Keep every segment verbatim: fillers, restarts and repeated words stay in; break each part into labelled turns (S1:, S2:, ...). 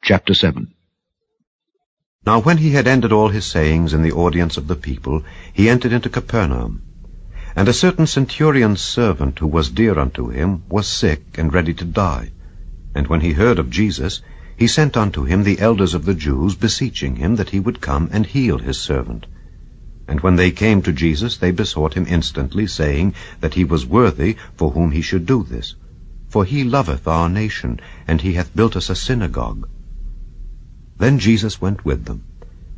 S1: Chapter seven. Now when he had ended all his sayings in the audience of the people, he entered into Capernaum. And a certain centurion's servant, who was dear unto him, was sick and ready to die. And when he heard of Jesus, he sent unto him the elders of the Jews, beseeching him that he would come and heal his servant. And when they came to Jesus, they besought him instantly, saying that he was worthy for whom he should do this. For he loveth our nation, and he hath built us a synagogue. Then Jesus went with them.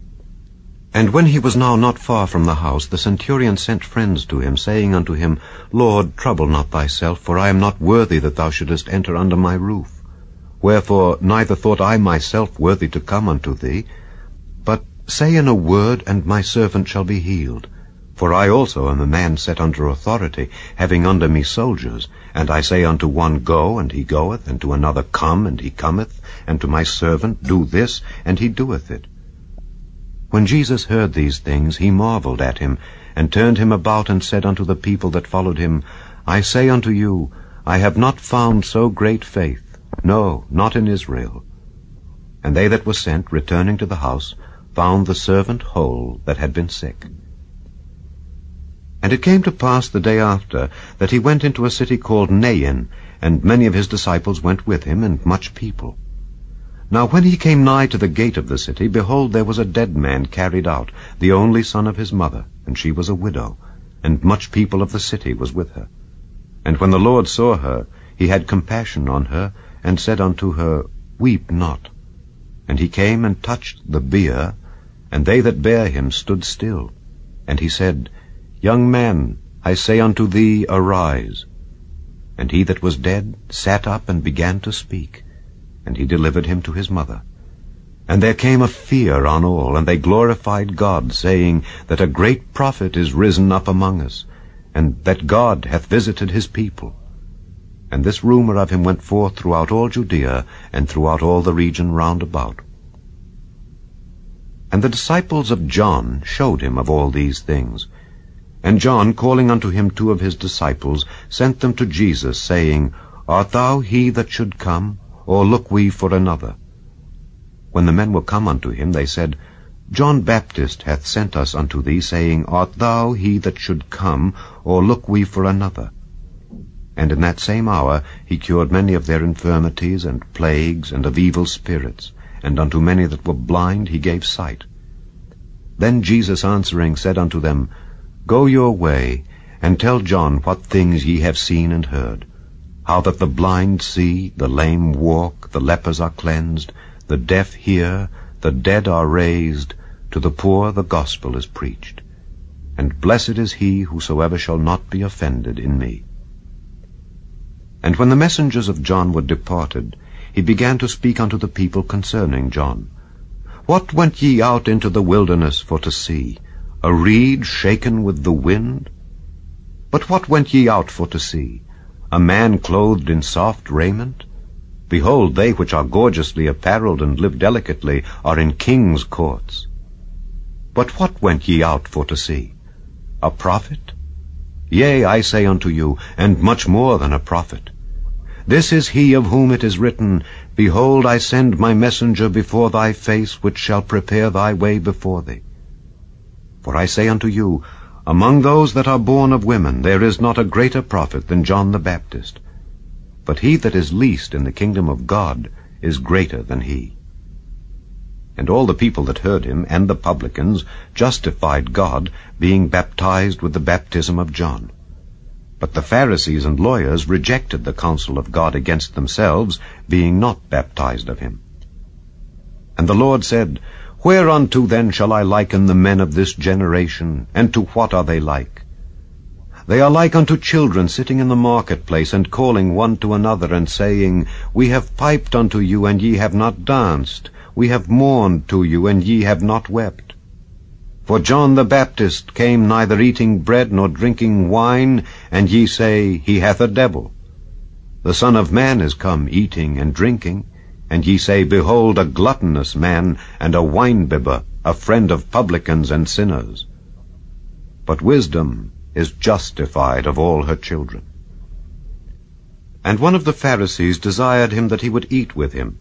S1: And when he was now not far from the house, the centurion sent friends to him, saying unto him, Lord, trouble not thyself, for I am not worthy that thou shouldest enter under my roof. Wherefore neither thought I myself worthy to come unto thee, but say in a word, and my servant shall be healed. For I also am a man set under authority, having under me soldiers. And I say unto one, Go, and he goeth, and to another, Come, and he cometh, and to my servant, Do this, and he doeth it. When Jesus heard these things, he marveled at him, and turned him about, and said unto the people that followed him, I say unto you, I have not found so great faith, no, not in Israel. And they that were sent, returning to the house, found the servant whole that had been sick. And it came to pass the day after, that he went into a city called Nain, and many of his disciples went with him, and much people. Now when he came nigh to the gate of the city, behold, there was a dead man carried out, the only son of his mother, and she was a widow, and much people of the city was with her. And when the Lord saw her, he had compassion on her, and said unto her, Weep not. And he came and touched the bier, and they that bare him stood still. And he said, Young man, I say unto thee, arise. And he that was dead sat up and began to speak. And he delivered him to his mother. And there came a fear on all, and they glorified God, saying that a great prophet is risen up among us, and that God hath visited his people. And this rumor of him went forth throughout all Judea, and throughout all the region round about. And the disciples of John showed him of all these things. And John, calling unto him two of his disciples, sent them to Jesus, saying, Art thou he that should come, or look we for another? When the men were come unto him, they said, John Baptist hath sent us unto thee, saying, Art thou he that should come, or look we for another? And in that same hour he cured many of their infirmities and plagues, and of evil spirits, and unto many that were blind he gave sight. Then Jesus answering said unto them, Go your way, and tell John what things ye have seen and heard, how that the blind see, the lame walk, the lepers are cleansed, the deaf hear, the dead are raised, to the poor the gospel is preached. And blessed is he whosoever shall not be offended in me. And when the messengers of John were departed, he began to speak unto the people concerning John. What went ye out into the wilderness for to see? A reed shaken with the wind? But what went ye out for to see? A man clothed in soft raiment? Behold, they which are gorgeously apparelled and live delicately are in kings' courts. But what went ye out for to see? A prophet? Yea, I say unto you, and much more than a prophet. This is he of whom it is written, Behold, I send my messenger before thy face, which shall prepare thy way before thee. For I say unto you, among those that are born of women there is not a greater prophet than John the Baptist. But he that is least in the kingdom of God is greater than he. And all the people that heard him, and the publicans, justified God, being baptized with the baptism of John. But the Pharisees and lawyers rejected the counsel of God against themselves, being not baptized of him. And the Lord said, Whereunto then shall I liken the men of this generation, and to what are they like? They are like unto children sitting in the marketplace, and calling one to another, and saying, We have piped unto you, and ye have not danced. We have mourned to you, and ye have not wept. For John the Baptist came neither eating bread nor drinking wine, and ye say, He hath a devil. The Son of Man is come eating and drinking, and ye say, Behold, a gluttonous man, and a winebibber, a friend of publicans and sinners. But wisdom is justified of all her children. And one of the Pharisees desired him that he would eat with him.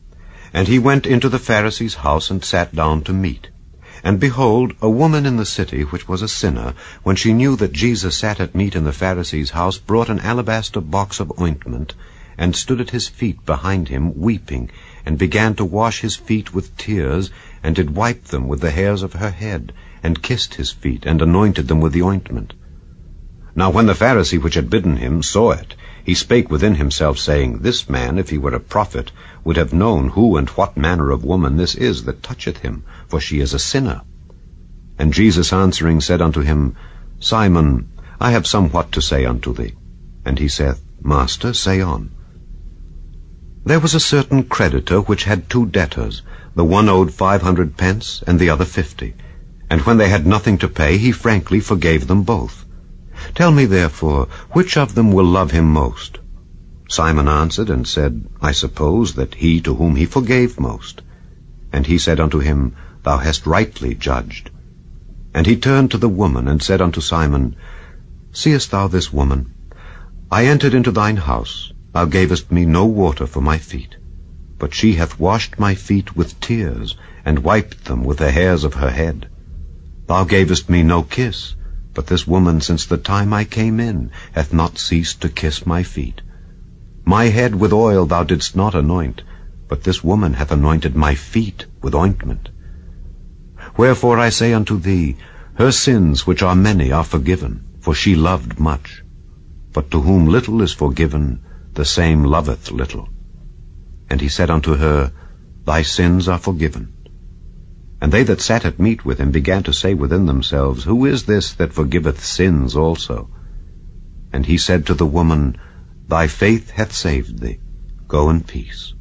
S1: And he went into the Pharisee's house, and sat down to meat. And behold, a woman in the city, which was a sinner, when she knew that Jesus sat at meat in the Pharisee's house, brought an alabaster box of ointment, and stood at his feet behind him, weeping, and began to wash his feet with tears, and did wipe them with the hairs of her head, and kissed his feet, and anointed them with the ointment. Now when the Pharisee which had bidden him saw it, he spake within himself, saying, This man, if he were a prophet, would have known who and what manner of woman this is that toucheth him, for she is a sinner. And Jesus answering said unto him, Simon, I have somewhat to say unto thee. And he saith, Master, say on. There was a certain creditor which had two debtors. The one owed five hundred pence, and the other fifty. And when they had nothing to pay, he frankly forgave them both. Tell me therefore, which of them will love him most? Simon answered and said, I suppose that he to whom he forgave most. And he said unto him, Thou hast rightly judged. And he turned to the woman, and said unto Simon, Seest thou this woman? I entered into thine house. Thou gavest me no water for my feet, but she hath washed my feet with tears, and wiped them with the hairs of her head. Thou gavest me no kiss, but this woman since the time I came in hath not ceased to kiss my feet. My head with oil thou didst not anoint, but this woman hath anointed my feet with ointment. Wherefore I say unto thee, her sins which are many are forgiven, for she loved much. But to whom little is forgiven, the same loveth little. And he said unto her, Thy sins are forgiven. And they that sat at meat with him began to say within themselves, Who is this that forgiveth sins also? And he said to the woman, Thy faith hath saved thee. Go in peace.